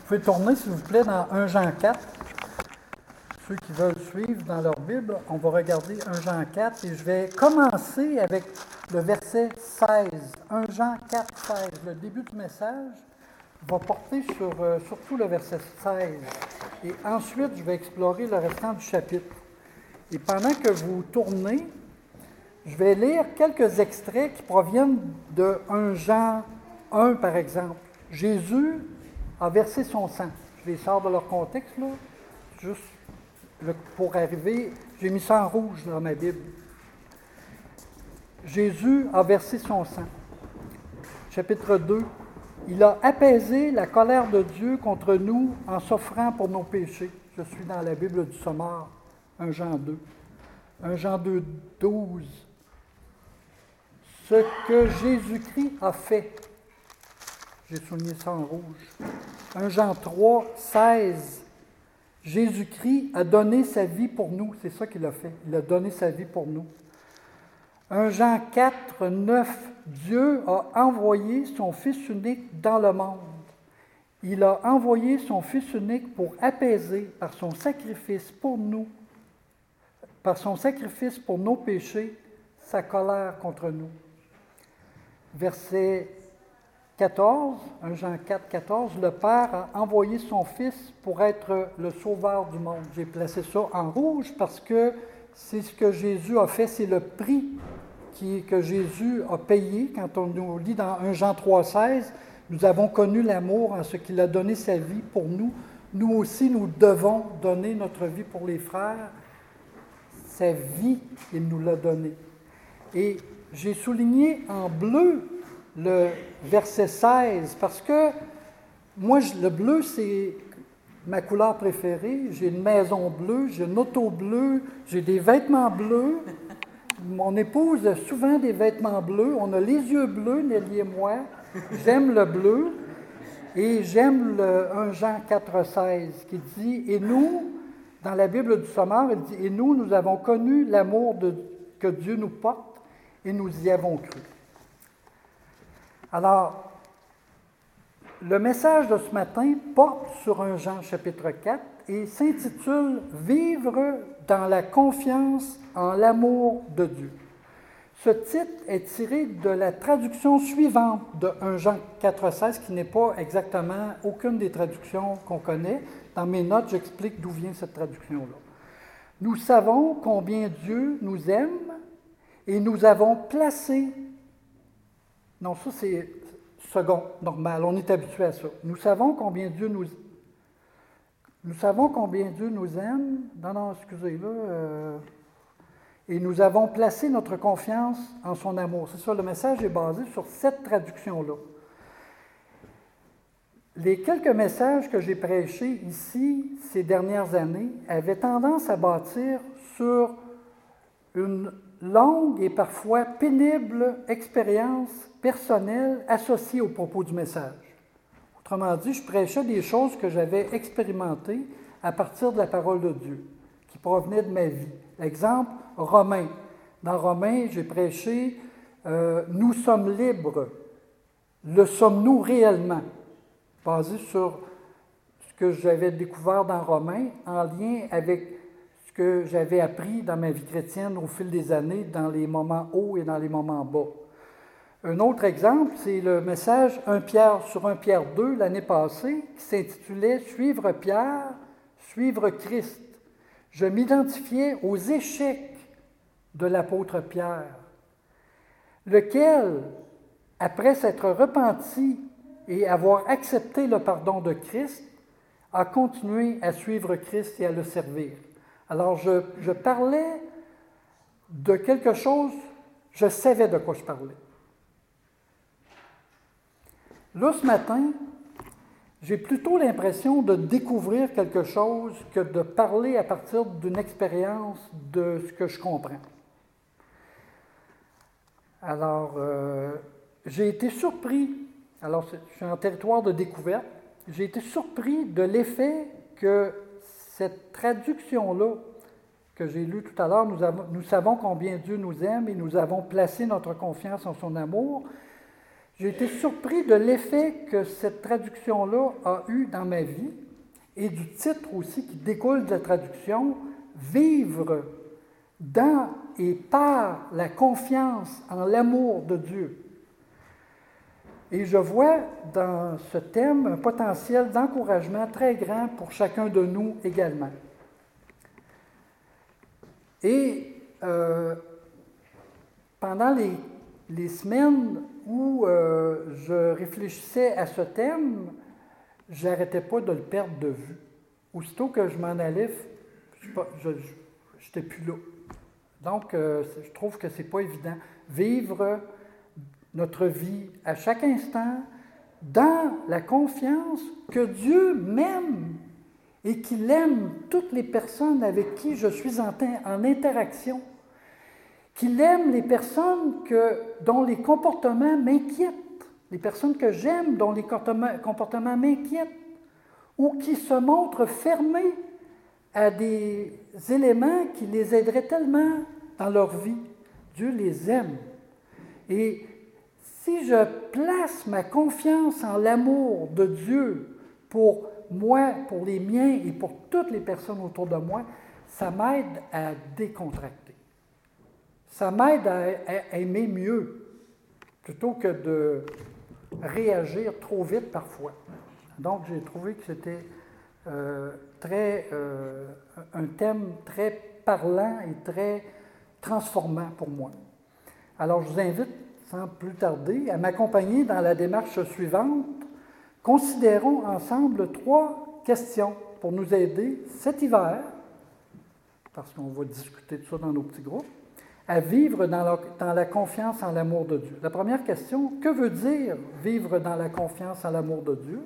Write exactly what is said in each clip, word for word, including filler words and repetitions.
pouvez tourner, s'il vous plaît, dans un Jean quatre. Ceux qui veulent suivre dans leur Bible, on va regarder un Jean quatre et je vais commencer avec le verset seize. un Jean quatre, seize. Le début du message va porter sur euh, surtout le verset seize. Et ensuite, je vais explorer le restant du chapitre. Et pendant que vous tournez, je vais lire quelques extraits qui proviennent de un Jean un, par exemple. Jésus a versé son sang. Je les sors de leur contexte, là, juste le, pour arriver. J'ai mis ça en rouge dans ma Bible. Jésus a versé son sang. Chapitre deux. Il a apaisé la colère de Dieu contre nous en s'offrant pour nos péchés. Je suis dans la Bible du Sommeur, un Jean deux. un Jean deux, douze. Ce que Jésus-Christ a fait. J'ai souligné ça en rouge. un Jean trois, seize. Jésus-Christ a donné sa vie pour nous. C'est ça qu'il a fait. Il a donné sa vie pour nous. un Jean quatre, neuf. Dieu a envoyé son Fils unique dans le monde. Il a envoyé son Fils unique pour apaiser par son sacrifice pour nous, par son sacrifice pour nos péchés, sa colère contre nous. Verset quatorze, un Jean quatre, quatorze, le Père a envoyé son Fils pour être le sauveur du monde. J'ai placé ça en rouge parce que c'est ce que Jésus a fait, c'est le prix qui, que Jésus a payé. Quand on nous lit dans un Jean trois, seize, nous avons connu l'amour en ce qu'il a donné sa vie pour nous. Nous aussi, nous devons donner notre vie pour les frères. Sa vie, il nous l'a donnée. Et j'ai souligné en bleu le verset seize, parce que moi, le bleu, c'est ma couleur préférée. J'ai une maison bleue, j'ai une auto bleue, j'ai des vêtements bleus. Mon épouse a souvent des vêtements bleus. On a les yeux bleus, Nelly et moi. J'aime le bleu. Et j'aime le un Jean quatre, seize, qui dit « Et nous, dans la Bible du Sommeur, il dit « Et nous, nous avons connu l'amour de, que Dieu nous porte, et nous y avons cru. » Alors, le message de ce matin porte sur un Jean chapitre quatre et s'intitule « Vivre dans la confiance en l'amour de Dieu ». Ce titre est tiré de la traduction suivante de un Jean quatre, seize, qui n'est pas exactement aucune des traductions qu'on connaît. Dans mes notes, j'explique d'où vient cette traduction-là. « Nous savons combien Dieu nous aime et nous avons placé... » Non, ça c'est second, normal, on est habitué à ça. Nous savons combien Dieu nous... Nous savons combien Dieu nous aime. Non, non, excusez-le. Euh... Et nous avons placé notre confiance en son amour. C'est ça, le message est basé sur cette traduction-là. Les quelques messages que j'ai prêchés ici ces dernières années avaient tendance à bâtir sur une longue et parfois pénible expérience personnelle associée au propos du message. Autrement dit, je prêchais des choses que j'avais expérimentées à partir de la parole de Dieu, qui provenaient de ma vie. Exemple, Romains. Dans Romains, j'ai prêché euh, « Nous sommes libres ». Le sommes-nous réellement? Basé sur ce que j'avais découvert dans Romains, en lien avec ce que j'avais appris dans ma vie chrétienne au fil des années, dans les moments hauts et dans les moments bas. Un autre exemple, c'est le message un Pierre sur un Pierre deux l'année passée, qui s'intitulait « Suivre Pierre, suivre Christ ». Je m'identifiais aux échecs de l'apôtre Pierre, lequel, après s'être repenti et avoir accepté le pardon de Christ, a continué à suivre Christ et à le servir. Alors, je, je parlais de quelque chose, je savais de quoi je parlais. Là, ce matin, j'ai plutôt l'impression de découvrir quelque chose que de parler à partir d'une expérience de ce que je comprends. Alors, euh, j'ai été surpris, alors je suis en territoire de découverte, j'ai été surpris de l'effet que cette traduction-là, que j'ai lue tout à l'heure, nous, avons, nous savons combien Dieu nous aime et nous avons placé notre confiance en son amour. J'ai été surpris de l'effet que cette traduction-là a eu dans ma vie et du titre aussi qui découle de la traduction, « Vivre dans et par la confiance en l'amour de Dieu ». Et je vois dans ce thème un potentiel d'encouragement très grand pour chacun de nous également. Et euh, pendant les, les semaines où euh, je réfléchissais à ce thème, je n'arrêtais pas de le perdre de vue. Aussitôt que je m'en allais, je n'étais plus là. Donc, euh, je trouve que ce n'est pas évident. Vivre notre vie à chaque instant dans la confiance que Dieu m'aime et qu'il aime toutes les personnes avec qui je suis en, en interaction, qu'il aime les personnes que, dont les comportements m'inquiètent, les personnes que j'aime dont les comportements m'inquiètent, ou qui se montrent fermés à des éléments qui les aideraient tellement dans leur vie. Dieu les aime. Et si je place ma confiance en l'amour de Dieu pour moi, pour les miens et pour toutes les personnes autour de moi, ça m'aide à décontracter. Ça m'aide à, à aimer mieux, plutôt que de réagir trop vite parfois. Donc, j'ai trouvé que c'était euh, très, euh, un thème très parlant et très transformant pour moi. Alors, je vous invite, sans plus tarder, à m'accompagner dans la démarche suivante. Considérons ensemble trois questions pour nous aider cet hiver, parce qu'on va discuter de ça dans nos petits groupes, à vivre dans la, dans la confiance en l'amour de Dieu. La première question, que veut dire vivre dans la confiance en l'amour de Dieu?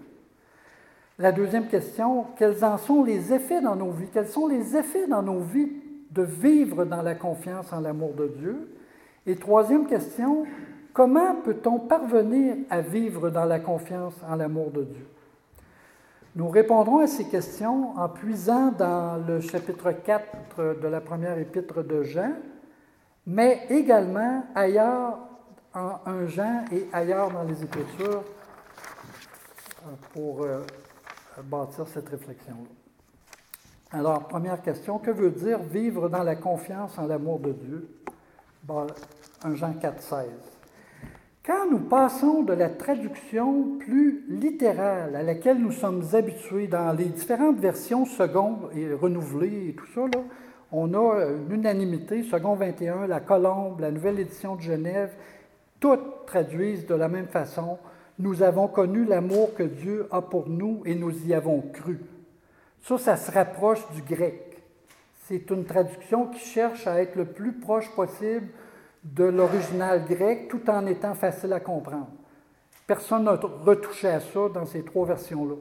La deuxième question, quels en sont les effets dans nos vies? Quels sont les effets dans nos vies de vivre dans la confiance en l'amour de Dieu? Et troisième question, comment peut-on parvenir à vivre dans la confiance en l'amour de Dieu? Nous répondrons à ces questions en puisant dans le chapitre quatre de la première épître de Jean, mais également ailleurs en un Jean et ailleurs dans les Écritures pour euh, bâtir cette réflexion-là. Alors, première question, que veut dire vivre dans la confiance en l'amour de Dieu? Bon, un Jean quatre, seize. Quand nous passons de la traduction plus littérale à laquelle nous sommes habitués dans les différentes versions secondes et renouvelées et tout ça, là, on a une unanimité, second vingt et un, la Colombe, la Nouvelle Édition de Genève, toutes traduisent de la même façon. Nous avons connu l'amour que Dieu a pour nous et nous y avons cru. Ça, ça se rapproche du grec. C'est une traduction qui cherche à être le plus proche possible de l'original grec, tout en étant facile à comprendre. Personne n'a retouché à ça dans ces trois versions-là.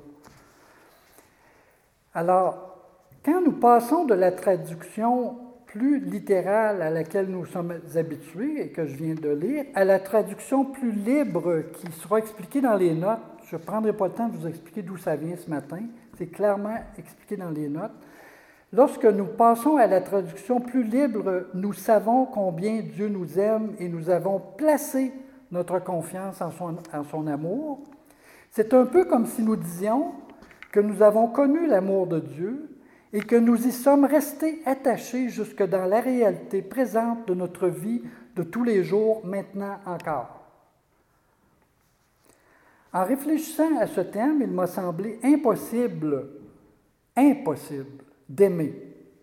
Alors, quand nous passons de la traduction plus littérale à laquelle nous sommes habitués et que je viens de lire, à la traduction plus libre qui sera expliquée dans les notes, je ne prendrai pas le temps de vous expliquer d'où ça vient ce matin, c'est clairement expliqué dans les notes. Lorsque nous passons à la traduction plus libre, nous savons combien Dieu nous aime et nous avons placé notre confiance en son, en son amour. C'est un peu comme si nous disions que nous avons connu l'amour de Dieu et que nous y sommes restés attachés jusque dans la réalité présente de notre vie de tous les jours, maintenant encore. En réfléchissant à ce thème, il m'a semblé impossible, impossible, d'aimer.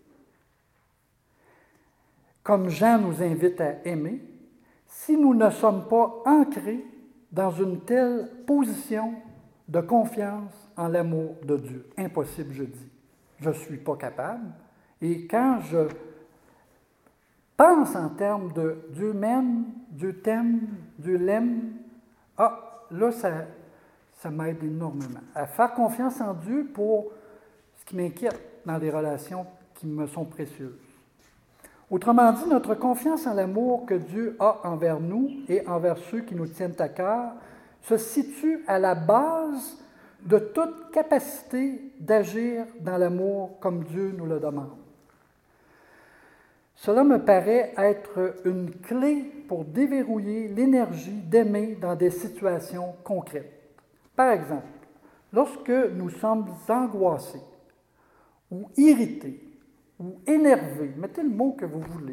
Comme Jean nous invite à aimer, si nous ne sommes pas ancrés dans une telle position de confiance en l'amour de Dieu. Impossible, je dis. Je ne suis pas capable. Et quand je pense en termes de Dieu m'aime, Dieu t'aime, Dieu l'aime, ah, là, ça, ça m'aide énormément à faire confiance en Dieu pour ce qui m'inquiète dans les relations qui me sont précieuses. Autrement dit, notre confiance en l'amour que Dieu a envers nous et envers ceux qui nous tiennent à cœur se situe à la base de toute capacité d'agir dans l'amour comme Dieu nous le demande. Cela me paraît être une clé pour déverrouiller l'énergie d'aimer dans des situations concrètes. Par exemple, lorsque nous sommes angoissés ou irrités ou énervés, mettez le mot que vous voulez,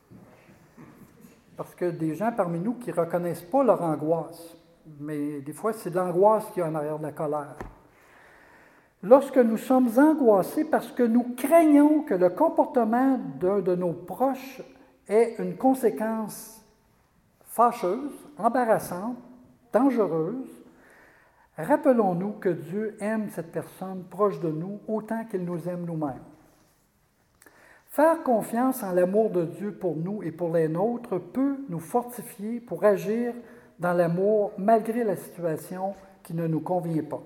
parce que des gens parmi nous qui ne reconnaissent pas leur angoisse, mais des fois c'est l'angoisse qui est en arrière de la colère. Lorsque nous sommes angoissés parce que nous craignons que le comportement d'un de nos proches ait une conséquence fâcheuse, embarrassante, dangereuse, rappelons-nous que Dieu aime cette personne proche de nous autant qu'il nous aime nous-mêmes. Faire confiance en l'amour de Dieu pour nous et pour les nôtres peut nous fortifier pour agir dans l'amour malgré la situation qui ne nous convient pas.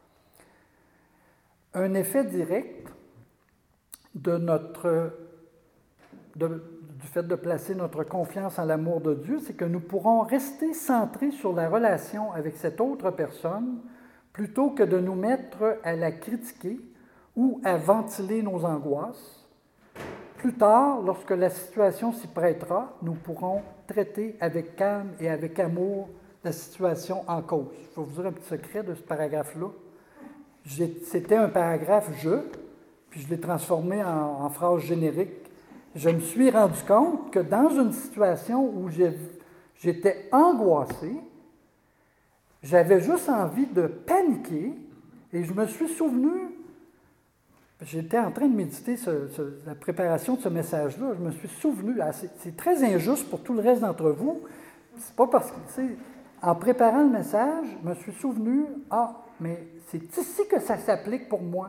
Un effet direct de notre, de, du fait de placer notre confiance en l'amour de Dieu, c'est que nous pourrons rester centrés sur la relation avec cette autre personne plutôt que de nous mettre à la critiquer ou à ventiler nos angoisses. Plus tard, lorsque la situation s'y prêtera, nous pourrons traiter avec calme et avec amour la situation en cause. Je vais vous dire un petit secret de ce paragraphe-là. C'était un paragraphe « je », puis je l'ai transformé en, en phrase générique. Je me suis rendu compte que dans une situation où j'étais angoissé, j'avais juste envie de paniquer et je me suis souvenu, j'étais en train de méditer ce, ce, la préparation de ce message-là, je me suis souvenu, c'est, c'est très injuste pour tout le reste d'entre vous, c'est pas parce que, tu sais, en préparant le message, je me suis souvenu, ah, mais c'est ici que ça s'applique pour moi.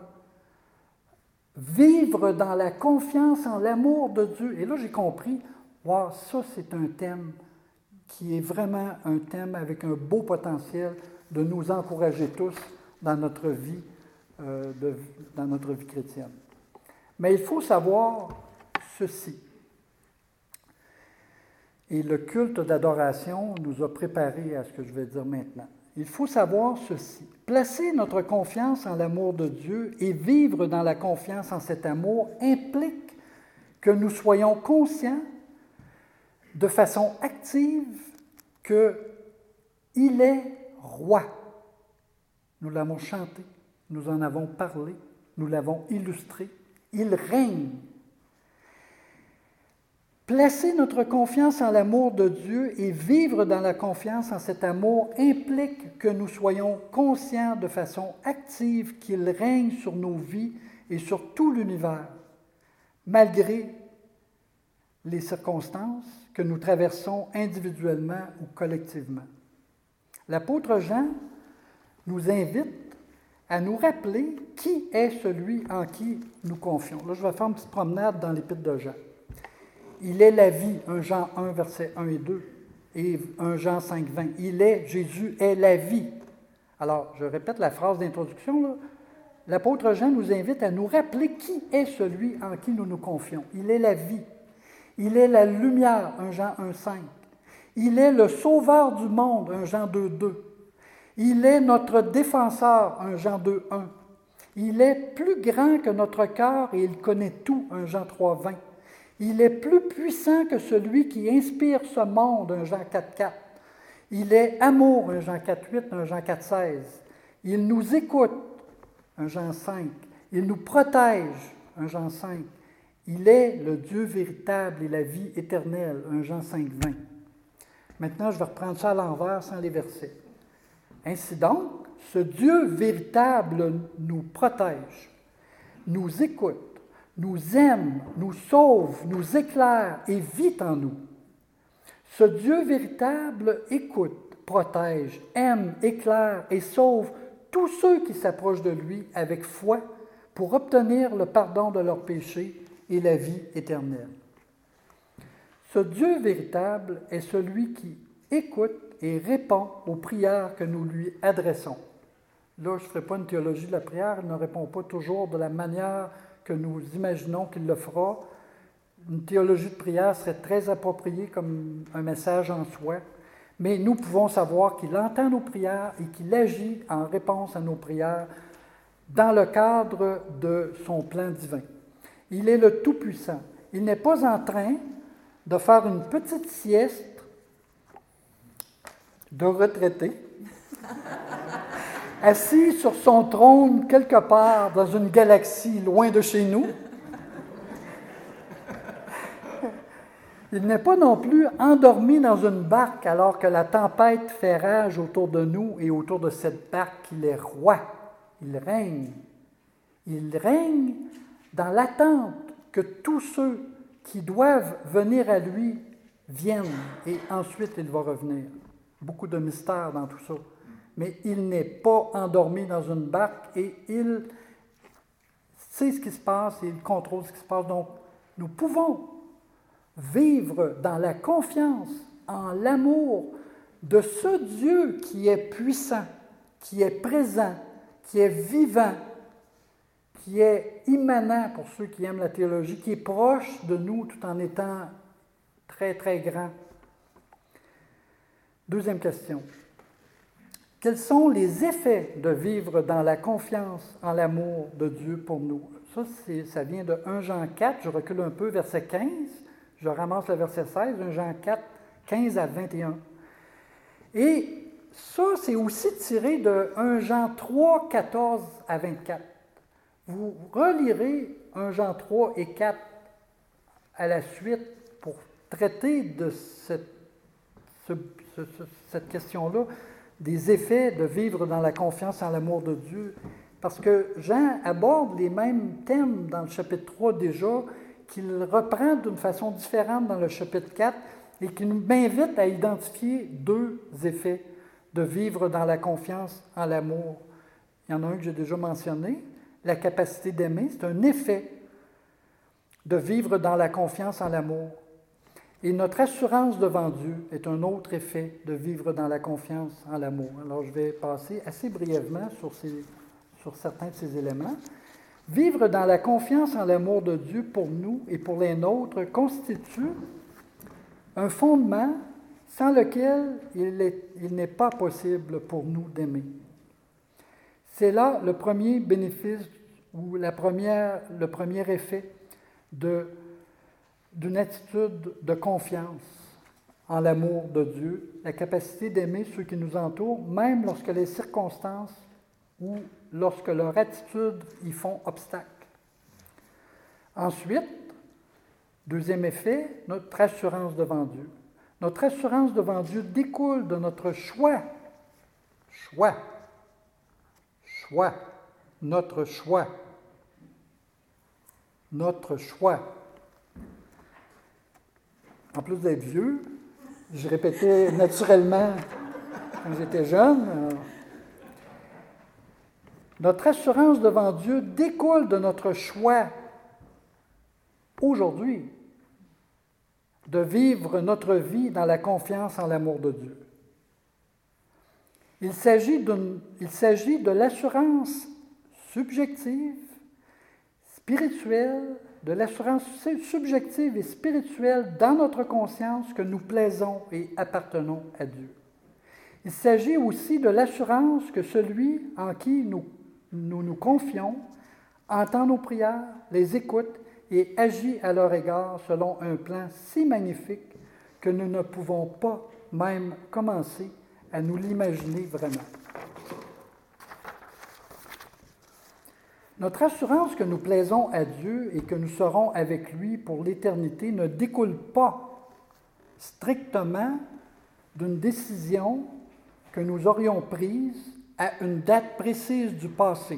Vivre dans la confiance en l'amour de Dieu. Et là, j'ai compris, wow, ça, c'est un thème qui est vraiment un thème avec un beau potentiel de nous encourager tous dans notre vie, euh, de, dans notre vie chrétienne. Mais il faut savoir ceci. Et le culte d'adoration nous a préparés à ce que je vais dire maintenant. Il faut savoir ceci. Placer notre confiance en l'amour de Dieu et vivre dans la confiance en cet amour implique que nous soyons conscients de façon active qu'il est roi. Nous l'avons chanté, nous en avons parlé, nous l'avons illustré. Il règne. Placer notre confiance en l'amour de Dieu et vivre dans la confiance en cet amour implique que nous soyons conscients de façon active qu'il règne sur nos vies et sur tout l'univers, malgré les circonstances que nous traversons individuellement ou collectivement. L'apôtre Jean nous invite à nous rappeler qui est celui en qui nous confions. Là, je vais faire une petite promenade dans l'Épître de Jean. Il est la vie, un Jean un, versets un et deux, et un Jean cinq, vingt. Il est, Jésus est la vie. Alors, je répète la phrase d'introduction, là. L'apôtre Jean nous invite à nous rappeler qui est celui en qui nous nous confions. Il est la vie. Il est la lumière, un Jean un, cinq. Il est le sauveur du monde, un Jean deux, deux. Il est notre défenseur, un Jean deux, un. Il est plus grand que notre cœur et il connaît tout, un Jean trois, vingt. Il est plus puissant que celui qui inspire ce monde, un Jean quatre, quatre. Il est amour, un Jean quatre, huit, un Jean quatre, seize. Il nous écoute, un Jean cinq. Il nous protège, un Jean cinq. Il est le Dieu véritable et la vie éternelle, un Jean cinq, vingt. Maintenant, je vais reprendre ça à l'envers sans les versets. Ainsi donc, ce Dieu véritable nous protège, nous écoute, nous aime, nous sauve, nous éclaire et vit en nous. Ce Dieu véritable écoute, protège, aime, éclaire et sauve tous ceux qui s'approchent de lui avec foi pour obtenir le pardon de leurs péchés et la vie éternelle. Ce Dieu véritable est celui qui écoute et répond aux prières que nous lui adressons. Là, je ne ferai pas une théologie de la prière, il ne répond pas toujours de la manière que nous imaginons qu'il le fera. Une théologie de prière serait très appropriée comme un message en soi, mais nous pouvons savoir qu'il entend nos prières et qu'il agit en réponse à nos prières dans le cadre de son plan divin. Il est le Tout-Puissant. il n'est pas en train de faire une petite sieste de retraité, assis sur son trône quelque part dans une galaxie loin de chez nous. Il n'est pas non plus endormi dans une barque alors que la tempête fait rage autour de nous et autour de cette barque. Il est roi, il règne. Il règne dans l'attente que tous ceux qui doivent venir à lui viennent et ensuite il va revenir. Beaucoup de mystère dans tout ça. Mais il n'est pas endormi dans une barque et il sait ce qui se passe et il contrôle ce qui se passe. Donc, nous pouvons vivre dans la confiance, en l'amour de ce Dieu qui est puissant, qui est présent, qui est vivant, qui est immanent pour ceux qui aiment la théologie, qui est proche de nous tout en étant très, très grand. Deuxième question. Quels sont les effets de vivre dans la confiance en l'amour de Dieu pour nous? Ça, c'est, ça vient de premier Jean quatre, je recule un peu, verset quinze. Je ramasse le verset seize, premier Jean quatre, quinze à vingt et un. Et ça, c'est aussi tiré de premier Jean trois, quatorze à vingt-quatre. Vous relirez premier Jean trois et quatre à la suite pour traiter de cette, ce, ce, ce, cette question-là, des effets de vivre dans la confiance en l'amour de Dieu. Parce que Jean aborde les mêmes thèmes dans le chapitre trois déjà, qu'il reprend d'une façon différente dans le chapitre quatre et qui nous invite à identifier deux effets de vivre dans la confiance en l'amour. Il y en a un que j'ai déjà mentionné, la capacité d'aimer, c'est un effet de vivre dans la confiance en l'amour. Et notre assurance devant Dieu est un autre effet de vivre dans la confiance en l'amour. Alors, je vais passer assez brièvement sur, ces, sur certains de ces éléments. Vivre dans la confiance en l'amour de Dieu pour nous et pour les nôtres constitue un fondement sans lequel il, est, il n'est pas possible pour nous d'aimer. C'est là le premier bénéfice ou la première, le premier effet de, d'une attitude de confiance en l'amour de Dieu, la capacité d'aimer ceux qui nous entourent, même lorsque les circonstances ou lorsque leur attitude y font obstacle. Ensuite, deuxième effet, notre assurance devant Dieu. Notre assurance devant Dieu découle de notre choix. Choix. Choix. Notre choix. Notre choix. En plus d'être vieux, je répétais naturellement quand j'étais jeune. Euh, Notre assurance devant Dieu découle de notre choix aujourd'hui de vivre notre vie dans la confiance en l'amour de Dieu. Il s'agit, d'une, il s'agit de l'assurance subjective, spirituelle, de l'assurance subjective et spirituelle dans notre conscience que nous plaisons et appartenons à Dieu. Il s'agit aussi de l'assurance que celui en qui nous nous nous confions, entend nos prières, les écoute et agit à leur égard selon un plan si magnifique que nous ne pouvons pas même commencer à nous l'imaginer vraiment. Notre assurance que nous plaisons à Dieu et que nous serons avec lui pour l'éternité ne découle pas strictement d'une décision que nous aurions prise à une date précise du passé.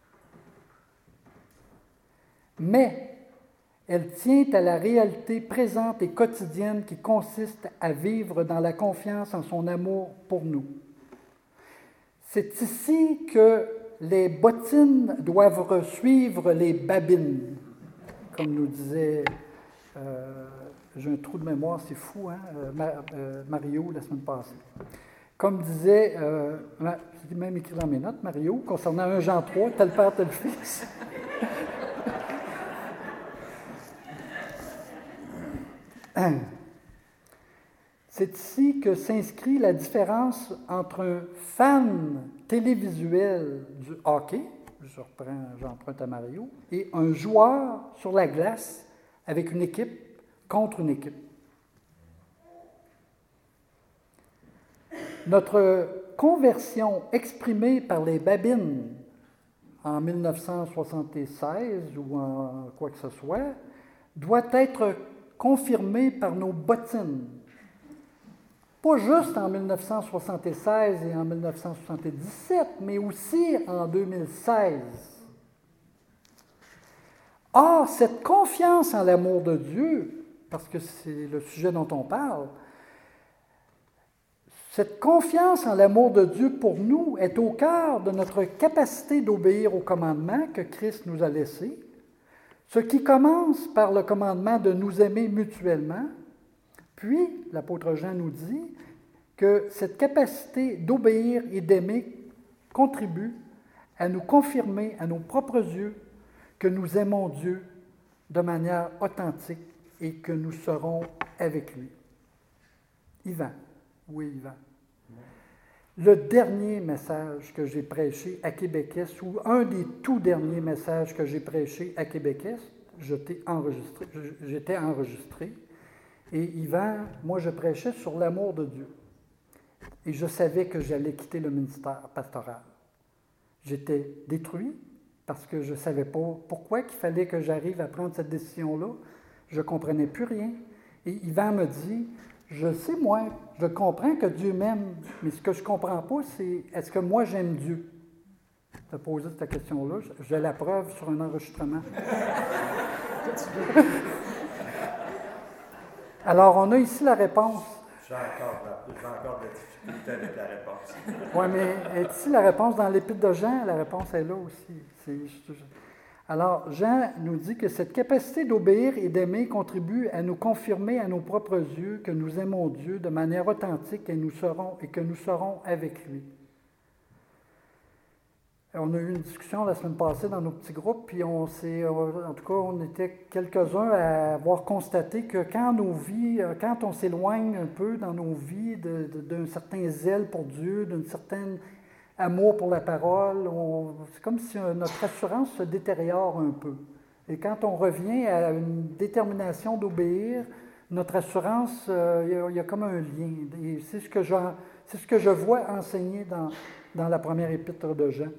Mais elle tient à la réalité présente et quotidienne qui consiste à vivre dans la confiance en son amour pour nous. C'est ici que les bottines doivent suivre les babines, comme nous disait, euh, j'ai un trou de mémoire, c'est fou, hein, euh, Mario la semaine passée. Comme disait, euh, j'ai même écrit dans mes notes, Mario, concernant premier Jean trois, tel père, tel fils. C'est ici que s'inscrit la différence entre un fan télévisuel du hockey, je reprends, j'emprunte à Mario, et un joueur sur la glace avec une équipe contre une équipe. Notre conversion exprimée par les Babines en mille neuf cent soixante-seize ou en quoi que ce soit doit être confirmée par nos bottines. Pas juste en mille neuf cent soixante-seize et en mille neuf cent soixante-dix-sept, mais aussi en deux mille seize. Or, cette confiance en l'amour de Dieu, parce que c'est le sujet dont on parle, cette confiance en l'amour de Dieu pour nous est au cœur de notre capacité d'obéir au commandement que Christ nous a laissé, ce qui commence par le commandement de nous aimer mutuellement. Puis, l'apôtre Jean nous dit que cette capacité d'obéir et d'aimer contribue à nous confirmer à nos propres yeux que nous aimons Dieu de manière authentique et que nous serons avec lui. Yvan. Oui, Yvan. Le dernier message que j'ai prêché à Québec-Est, ou un des tout derniers messages que j'ai prêché à Québec-Est, j'étais enregistré, j'étais enregistré. Et Yvan, moi, je prêchais sur l'amour de Dieu. Et je savais que j'allais quitter le ministère pastoral. J'étais détruit parce que je ne savais pas pourquoi qu'il fallait que j'arrive à prendre cette décision-là. Je ne comprenais plus rien. Et Yvan me dit, je sais, moi, je comprends que Dieu m'aime, mais ce que je ne comprends pas, c'est est-ce que moi, j'aime Dieu? Tu as posé cette question-là. J'ai la preuve sur un enregistrement. Alors, on a ici la réponse. J'ai encore, j'ai encore de la difficulté avec la réponse. Oui, mais est ici la réponse dans l'Épître de Jean? La réponse est là aussi. C'est juste... Alors, Jean nous dit que cette capacité d'obéir et d'aimer contribue à nous confirmer à nos propres yeux que nous aimons Dieu de manière authentique et, nous serons, et que nous serons avec lui. On a eu une discussion la semaine passée dans nos petits groupes, puis on s'est, en tout cas, on était quelques-uns à avoir constaté que quand nos vies, quand on s'éloigne un peu dans nos vies de, de, d'un certain zèle pour Dieu, d'un certain amour pour la parole, on, c'est comme si notre assurance se détériore un peu. Et quand on revient à une détermination d'obéir, notre assurance, euh, il, y a, il y a comme un lien. Et c'est ce que je, c'est ce que je vois enseigner dans, dans la première épître de Jean.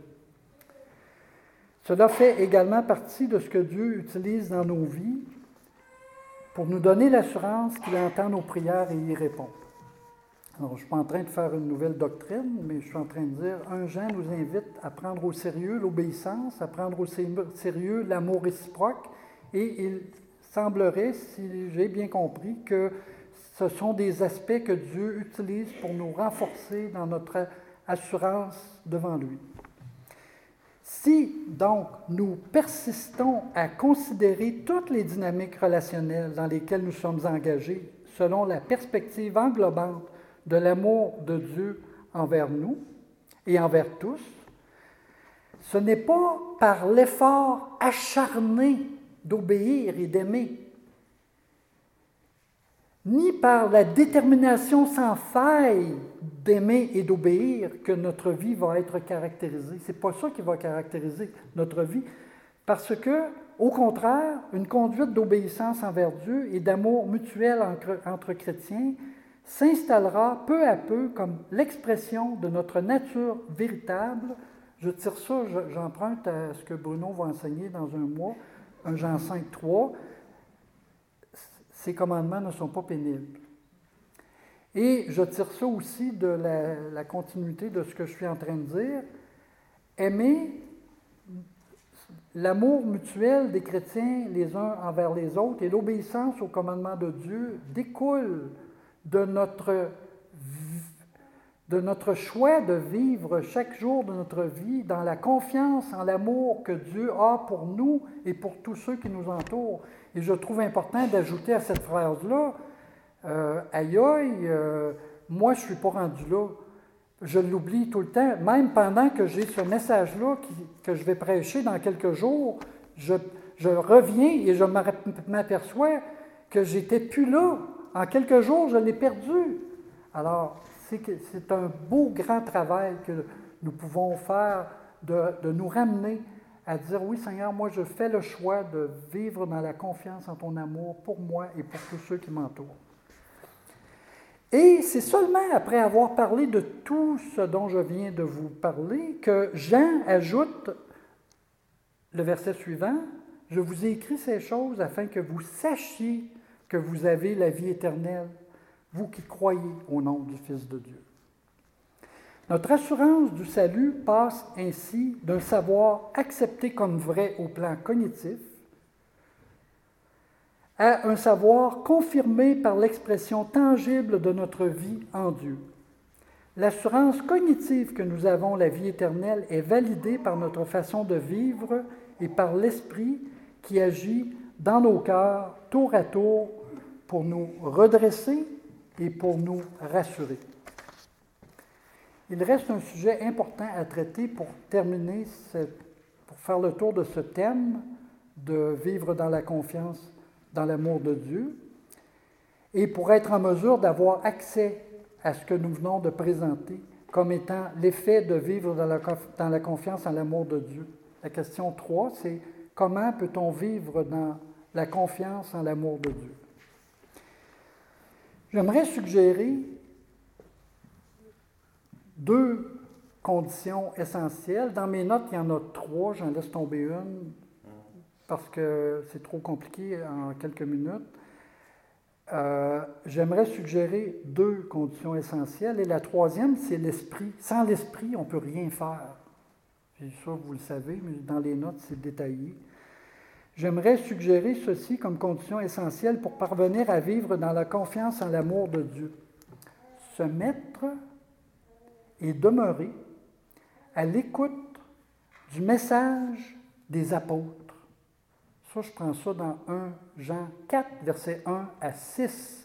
Cela fait également partie de ce que Dieu utilise dans nos vies pour nous donner l'assurance qu'il entend nos prières et y répond. Alors, je ne suis pas en train de faire une nouvelle doctrine, mais je suis en train de dire, un Jean nous invite à prendre au sérieux l'obéissance, à prendre au sérieux l'amour réciproque, et il semblerait, si j'ai bien compris, que ce sont des aspects que Dieu utilise pour nous renforcer dans notre assurance devant lui. Si, donc, nous persistons à considérer toutes les dynamiques relationnelles dans lesquelles nous sommes engagés selon la perspective englobante de l'amour de Dieu envers nous et envers tous, ce n'est pas par l'effort acharné d'obéir et d'aimer, ni par la détermination sans faille d'aimer et d'obéir que notre vie va être caractérisée. Ce n'est pas ça qui va caractériser notre vie, parce que, au contraire, une conduite d'obéissance envers Dieu et d'amour mutuel entre, entre chrétiens s'installera peu à peu comme l'expression de notre nature véritable. Je tire ça, j'emprunte à ce que Bruno va enseigner dans un mois, un Jean cinq, trois. Ces commandements ne sont pas pénibles. Et je tire ça aussi de la, la continuité de ce que je suis en train de dire. Aimer l'amour mutuel des chrétiens les uns envers les autres et l'obéissance aux commandements de Dieu découle de notre, de notre choix de vivre chaque jour de notre vie dans la confiance en l'amour que Dieu a pour nous et pour tous ceux qui nous entourent. Et je trouve important d'ajouter à cette phrase-là, euh, aïe aïe, euh, moi je ne suis pas rendu là. Je l'oublie tout le temps. Même pendant que j'ai ce message-là qui, que je vais prêcher dans quelques jours, je, je reviens et je m'aperçois que je n'étais plus là. En quelques jours, je l'ai perdu. Alors, c'est, que, c'est un beau grand travail que nous pouvons faire de, de nous ramener à dire, oui Seigneur, moi je fais le choix de vivre dans la confiance en ton amour pour moi et pour tous ceux qui m'entourent. Et c'est seulement après avoir parlé de tout ce dont je viens de vous parler que Jean ajoute le verset suivant, « Je vous ai écrit ces choses afin que vous sachiez que vous avez la vie éternelle, vous qui croyez au nom du Fils de Dieu. » Notre assurance du salut passe ainsi d'un savoir accepté comme vrai au plan cognitif à un savoir confirmé par l'expression tangible de notre vie en Dieu. L'assurance cognitive que nous avons la vie éternelle est validée par notre façon de vivre et par l'Esprit qui agit dans nos cœurs tour à tour pour nous redresser et pour nous rassurer. Il reste un sujet important à traiter pour terminer, ce, pour faire le tour de ce thème de vivre dans la confiance, dans l'amour de Dieu, et pour être en mesure d'avoir accès à ce que nous venons de présenter comme étant l'effet de vivre dans la, dans la confiance en l'amour de Dieu. La question trois, c'est comment peut-on vivre dans la confiance en l'amour de Dieu? J'aimerais suggérer deux conditions essentielles. Dans mes notes, il y en a trois, j'en laisse tomber une parce que c'est trop compliqué en quelques minutes. Euh, j'aimerais suggérer deux conditions essentielles. Et la troisième, c'est l'esprit. Sans l'esprit, on ne peut rien faire. C'est ça, vous le savez, mais dans les notes, c'est détaillé. J'aimerais suggérer ceci comme condition essentielle pour parvenir à vivre dans la confiance en l'amour de Dieu. Se mettre et demeurer à l'écoute du message des apôtres. Ça, je prends ça dans premier Jean quatre, versets un à six.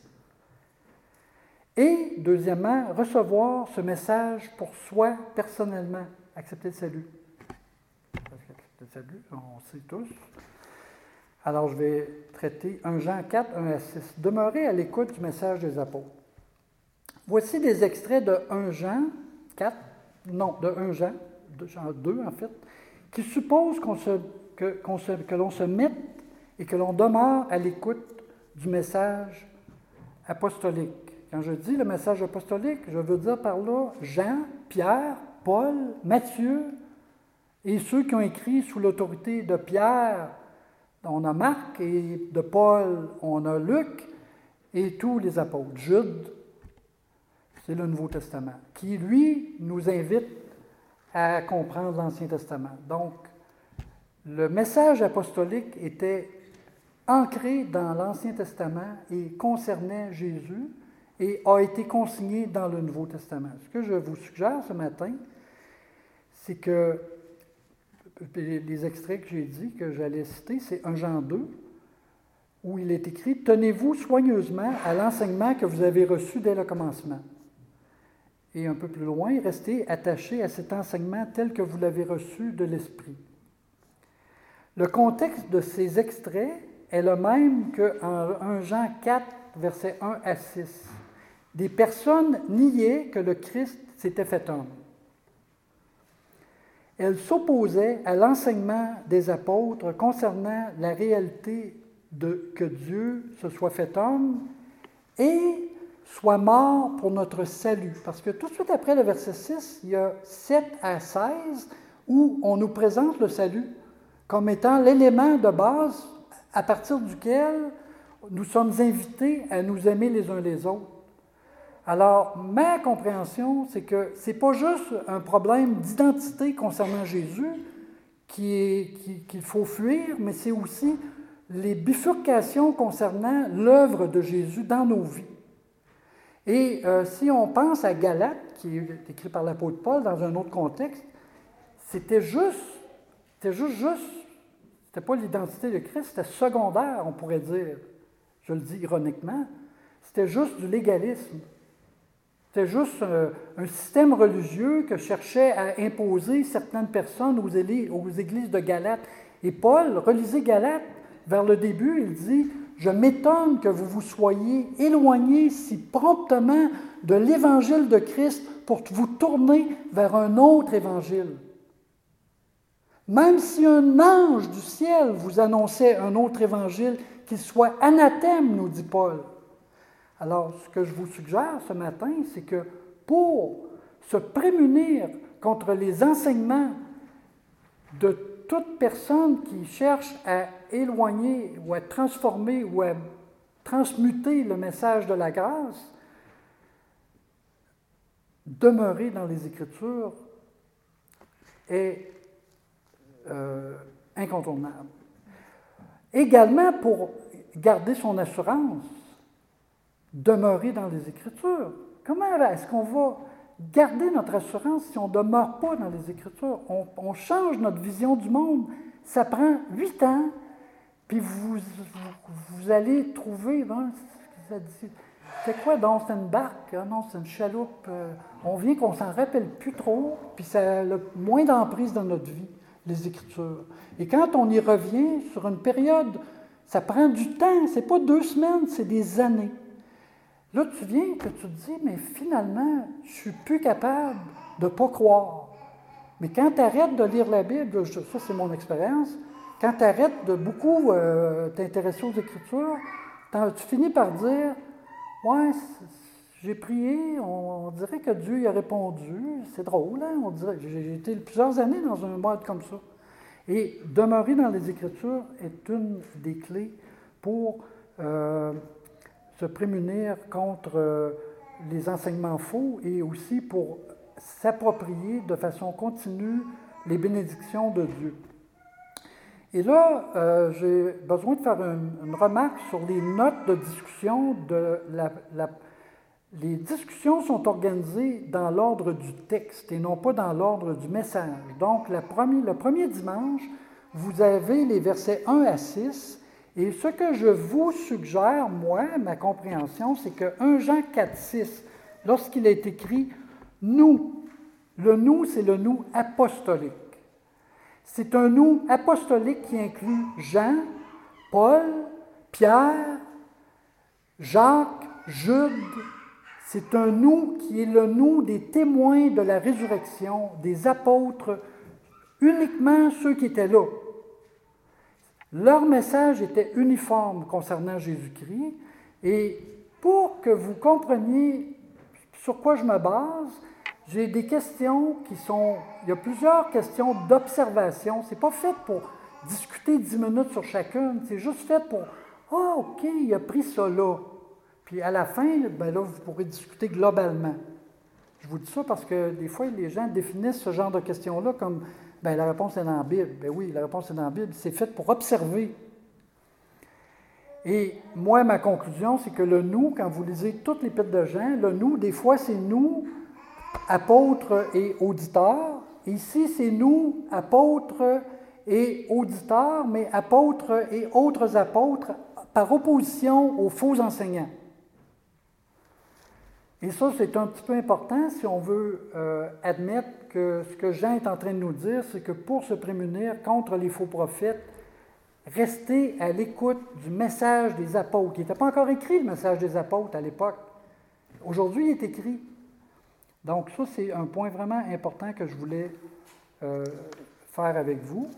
Et, deuxièmement, recevoir ce message pour soi personnellement. Accepter le salut. Accepter le salut, on sait tous. Alors, je vais traiter premier Jean quatre, un à six. Demeurer à l'écoute du message des apôtres. Voici des extraits de premier Jean quatre, non, de premier Jean, de Jean deux en fait, qui supposent qu'on se, que, qu'on se, que l'on se mette et que l'on demeure à l'écoute du message apostolique. Quand je dis le message apostolique, je veux dire par là Jean, Pierre, Paul, Matthieu et ceux qui ont écrit sous l'autorité de Pierre. On a Marc et de Paul, on a Luc et tous les apôtres. Jude, c'est le Nouveau Testament, qui, lui, nous invite à comprendre l'Ancien Testament. Donc, le message apostolique était ancré dans l'Ancien Testament et concernait Jésus et a été consigné dans le Nouveau Testament. Ce que je vous suggère ce matin, c'est que les extraits que j'ai dit, que j'allais citer, c'est premier Jean deux, où il est écrit « Tenez-vous soigneusement à l'enseignement que vous avez reçu dès le commencement. » Et un peu plus loin, restez attachés à cet enseignement tel que vous l'avez reçu de l'Esprit. Le contexte de ces extraits est le même qu'en premier Jean quatre, versets un à six. Des personnes niaient que le Christ s'était fait homme. Elles s'opposaient à l'enseignement des apôtres concernant la réalité de que Dieu se soit fait homme et soit mort pour notre salut. Parce que tout de suite après le verset six, il y a sept à seize où on nous présente le salut comme étant l'élément de base à partir duquel nous sommes invités à nous aimer les uns les autres. Alors, ma compréhension, c'est que ce n'est pas juste un problème d'identité concernant Jésus qui est, qui, qu'il faut fuir, mais c'est aussi les bifurcations concernant l'œuvre de Jésus dans nos vies. Et euh, si on pense à Galates, qui est écrit par l'apôtre Paul dans un autre contexte, c'était juste, c'était juste, juste, c'était pas l'identité de Christ, c'était secondaire, on pourrait dire, je le dis ironiquement, c'était juste du légalisme. C'était juste un, un système religieux que cherchait à imposer certaines personnes aux, élés, aux églises de Galates. Et Paul, relisez Galates, vers le début, il dit « Je m'étonne que vous vous soyez éloignés si promptement de l'évangile de Christ pour vous tourner vers un autre évangile. » Même si un ange du ciel vous annonçait un autre évangile, qu'il soit anathème, nous dit Paul. Alors, ce que je vous suggère ce matin, c'est que pour se prémunir contre les enseignements de toute personne qui cherche à éloigner ou à transformer ou à transmuter le message de la grâce, demeurer dans les Écritures est euh, incontournable. Également, pour garder son assurance, demeurer dans les Écritures. Comment est-ce qu'on va garder notre assurance si on ne demeure pas dans les Écritures? On, on change notre vision du monde. Ça prend huit ans, puis vous, vous, vous allez trouver... Hein, ça dit, c'est quoi donc? C'est une barque? Ah non, c'est une chaloupe. Euh, on vient qu'on ne s'en rappelle plus trop, puis ça a le moins d'emprise dans notre vie, les Écritures. Et quand on y revient sur une période, ça prend du temps. C'est pas deux semaines, c'est des années. Là, tu viens que tu te dis, mais finalement, je ne suis plus capable de ne pas croire. Mais quand tu arrêtes de lire la Bible, ça c'est mon expérience, quand tu arrêtes de beaucoup euh, t'intéresser aux Écritures, tu finis par dire, ouais, j'ai prié, on, on dirait que Dieu y a répondu, c'est drôle, hein? On dirait, j'ai été plusieurs années dans un mode comme ça. Et demeurer dans les Écritures est une des clés pour... Euh, se prémunir contre euh, les enseignements faux et aussi pour s'approprier de façon continue les bénédictions de Dieu. Et là, euh, j'ai besoin de faire une, une remarque sur les notes de discussion. De la, la, les discussions sont organisées dans l'ordre du texte et non pas dans l'ordre du message. Donc, la première, le premier dimanche, vous avez les versets un à six. Et ce que je vous suggère, moi, ma compréhension, c'est que premier Jean quatre six, lorsqu'il est écrit « nous », le « nous », c'est le « nous » apostolique. C'est un « nous » apostolique qui inclut Jean, Paul, Pierre, Jacques, Jude. C'est un « nous » qui est le « nous » des témoins de la résurrection, des apôtres, uniquement ceux qui étaient là. Leur message était uniforme concernant Jésus-Christ et pour que vous compreniez sur quoi je me base, j'ai des questions qui sont... Il y a plusieurs questions d'observation. Ce n'est pas fait pour discuter dix minutes sur chacune, c'est juste fait pour « Ah, OK, il a pris ça là. » Puis à la fin, ben là, vous pourrez discuter globalement. Je vous dis ça parce que des fois, les gens définissent ce genre de questions-là comme... Bien, la réponse est dans la Bible. Bien oui, la réponse est dans la Bible. C'est fait pour observer. Et moi, ma conclusion, c'est que le « nous », quand vous lisez toute l'Épître de Jean, le « nous », des fois, c'est nous, apôtres et auditeurs. Ici, c'est nous, apôtres et auditeurs, mais apôtres et autres apôtres, par opposition aux faux enseignants. Et ça, c'est un petit peu important si on veut euh, admettre que ce que Jean est en train de nous dire, c'est que pour se prémunir contre les faux prophètes, restez à l'écoute du message des apôtres. Il n'était pas encore écrit, le message des apôtres, à l'époque. Aujourd'hui, il est écrit. Donc ça, c'est un point vraiment important que je voulais euh, faire avec vous.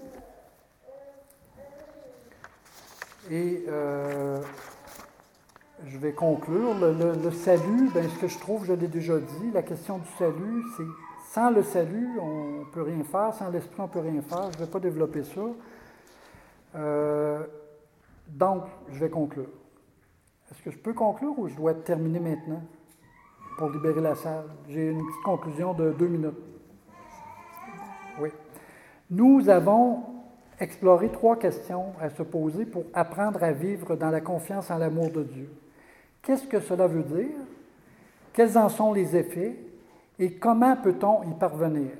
Et... Euh, Je vais conclure. Le, le, le salut, bien, ce que je trouve, je l'ai déjà dit, la question du salut, c'est sans le salut, on ne peut rien faire, sans l'esprit, on ne peut rien faire. Je ne vais pas développer ça. Euh, donc, je vais conclure. Est-ce que je peux conclure ou je dois terminer maintenant pour libérer la salle? J'ai une petite conclusion de deux minutes. Oui. Nous avons exploré trois questions à se poser pour apprendre à vivre dans la confiance en l'amour de Dieu. Qu'est-ce que cela veut dire? Quels en sont les effets? Et comment peut-on y parvenir?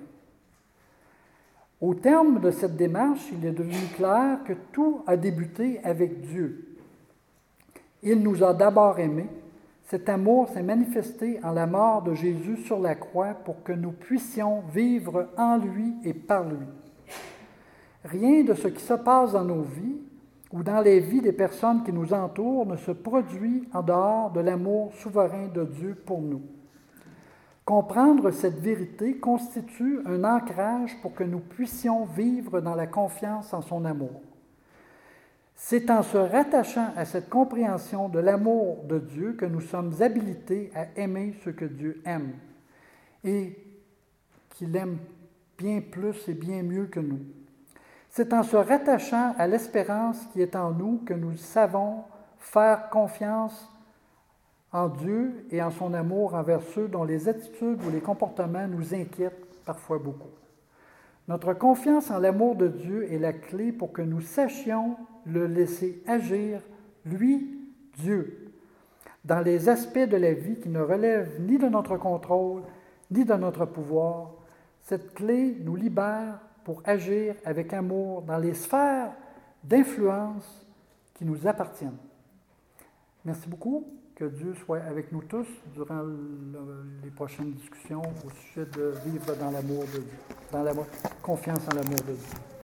Au terme de cette démarche, il est devenu clair que tout a débuté avec Dieu. Il nous a d'abord aimés. Cet amour s'est manifesté en la mort de Jésus sur la croix pour que nous puissions vivre en lui et par lui. Rien de ce qui se passe dans nos vies ou dans les vies des personnes qui nous entourent ne se produit en dehors de l'amour souverain de Dieu pour nous. Comprendre cette vérité constitue un ancrage pour que nous puissions vivre dans la confiance en son amour. C'est en se rattachant à cette compréhension de l'amour de Dieu que nous sommes habilités à aimer ce que Dieu aime et qu'il aime bien plus et bien mieux que nous. C'est en se rattachant à l'espérance qui est en nous que nous savons faire confiance en Dieu et en son amour envers ceux dont les attitudes ou les comportements nous inquiètent parfois beaucoup. Notre confiance en l'amour de Dieu est la clé pour que nous sachions le laisser agir, lui, Dieu, dans les aspects de la vie qui ne relèvent ni de notre contrôle, ni de notre pouvoir. Cette clé nous libère pour agir avec amour dans les sphères d'influence qui nous appartiennent. Merci beaucoup. Que Dieu soit avec nous tous durant le, les prochaines discussions au sujet de vivre dans l'amour de Dieu, dans la confiance en l'amour de Dieu.